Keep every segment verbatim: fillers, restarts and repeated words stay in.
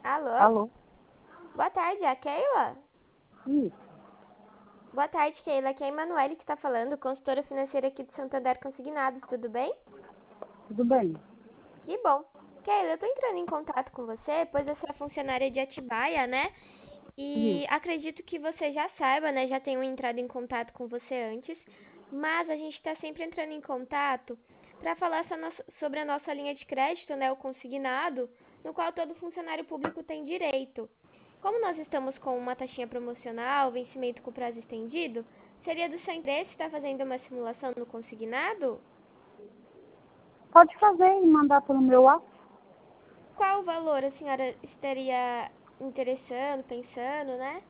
Alô? Alô? Boa tarde, é a Keila? Isso, Boa tarde, Keila. Aqui é a Emanuele que está falando, consultora financeira aqui do Santander Consignados, tudo bem? tudo bem. Que bom. Keila, eu tô entrando em contato com você, pois você é funcionária de Atibaia, né? E Isso. acredito que você já saiba, né? Já tenho entrado em contato com você antes, mas a gente está sempre entrando em contato para falar so- nossa- sobre a nossa linha de crédito, né? O consignado, no qual todo funcionário público tem direito. Como nós estamos com uma taxinha promocional, vencimento com prazo estendido, seria do seu interesse estar fazendo uma simulação no consignado? Pode fazer e mandar pelo meu WhatsApp? Qual o valor a senhora estaria interessando, pensando, né?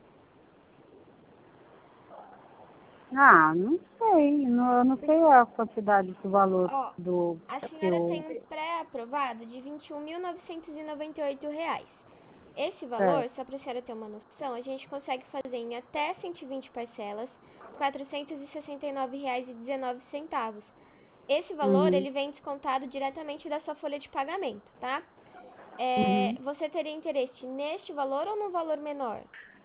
Ah, não sei. Não, eu não sei a quantidade do valor Ó, do a que senhora tem eu... um pré-aprovado de vinte e um mil novecentos e noventa e oito reais. Esse valor, Certo. só para a senhora ter uma noção, a gente consegue fazer em até cento e vinte parcelas, quatrocentos e sessenta e nove reais e dezenove centavos. Esse valor, Uhum. ele vem descontado diretamente da sua folha de pagamento, tá? É, Uhum. você teria interesse neste valor ou num valor menor?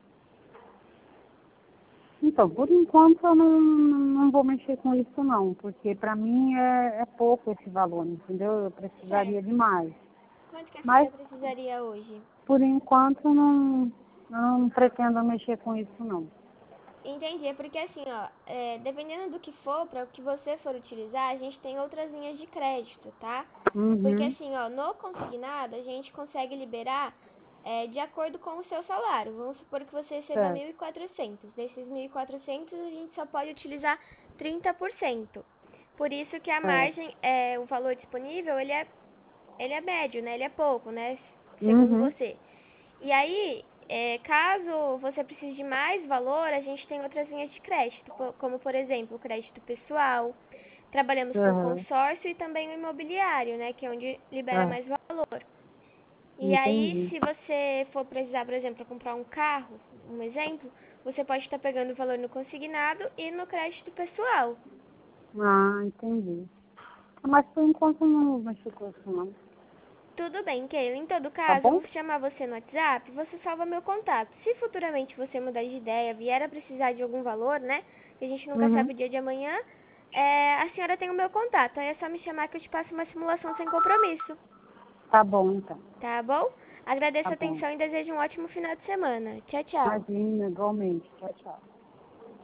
Então, por enquanto eu não, não vou mexer com isso não, porque para mim é, é pouco esse valor, entendeu? Eu precisaria Certo. de mais. Quanto que a Mas, senhora precisaria hoje? por enquanto, não, não pretendo mexer com isso não. Entendi, é porque assim, ó, é, dependendo do que for, para o que você for utilizar, a gente tem outras linhas de crédito, tá? Porque Uhum. assim, ó, no consignado a gente consegue liberar é, de acordo com o seu salário. Vamos supor que você receba Certo. mil e quatrocentos. Desses mil e quatrocentos a gente só pode utilizar trinta por cento. Por isso que a Certo. margem, é, o valor disponível, ele é, ele é médio, né? Ele é pouco, né? Segundo Uhum. você. E aí, é, caso você precise de mais valor, a gente tem outras linhas de crédito, po- como por exemplo, o crédito pessoal. Trabalhamos com Uhum. consórcio e também o imobiliário, né, que é onde libera Ah, mais valor. E aí, entendi. se você for precisar, por exemplo, para comprar um carro, um exemplo, você pode estar pegando o valor no consignado e no crédito pessoal. Ah, entendi. Mas por enquanto eu não vou mexer com isso não. Tudo bem, Keila. Em todo Tá caso, eu bom? vou chamar você no WhatsApp, você salva meu contato. Se futuramente você mudar de ideia, vier a precisar de algum valor, né? Que a gente nunca Uhum. sabe o dia de amanhã, é, a senhora tem o meu contato. Aí é só me chamar que eu te passo uma simulação sem compromisso. Tá bom, então. Tá bom? Agradeço Tá a bom. atenção e desejo um ótimo final de semana. Tchau, tchau. Imagina, igualmente. Tchau, tchau.